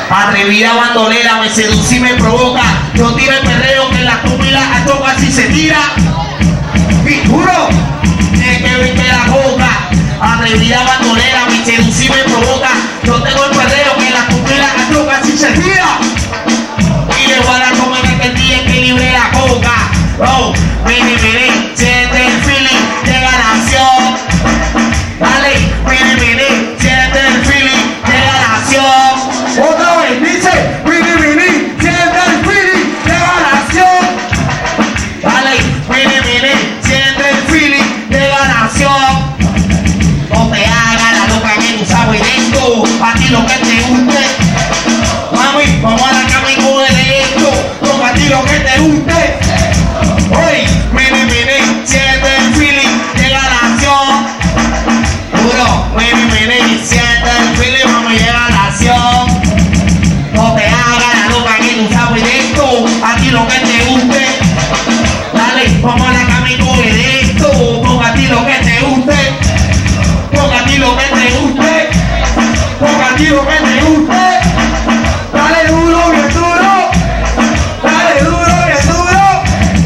Atrevida bandolera, me seduce y me provoca. Yo tiro el perreo que en la comida a toca si se tira. Y duro, es que viste la boca. Atrevida bandolera, me seduce y me provoca. Yo tengo el perreo que en la comida a toca si se tira. Y le voy a dar como en aquel día que libre la coca. Oh, mire, siente el feeling de ganación. Dale, mire, siente el feeling de ganación. Otra vez dice, mire, siente el feeling de ganación. Dale, mire, siente el feeling de ganación. No te hagas la loca que tú sabes de esto. A ti lo que te guste. Mami, vamos a la cama y coge de esto. Toca a ti lo que te guste. Oye, mire, siente el feeling de ganación. Duro, mire, siente el feeling, vamos a llegar a la acción. No te hagas la loca que tú sabes de esto. A ti lo que te guste. Dale, vamos a la cama y coge de esto. Ponga a ti lo que te guste. Ponga a ti lo que te guste. Ponga a ti lo que te guste. Dale duro, bien duro. Dale duro, bien duro.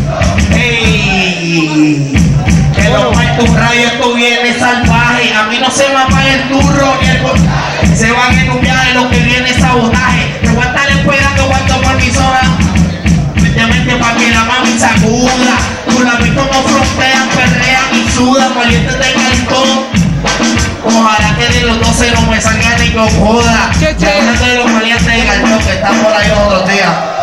Ey, que lo muertos rayos esto viene salvaje. A mí no se me apaga el turro ni el se van en un viaje lo que viene es sabotaje. Te voy a estar esperando cuando por mi zona. Mente pa' que la mami sacuda. Tú la ves como frontean, perrean y sudan. Valientes de cartón. Ojalá que de los 12 no me salgan ni con joda. De los valientes de cartón que están por ahí otros días.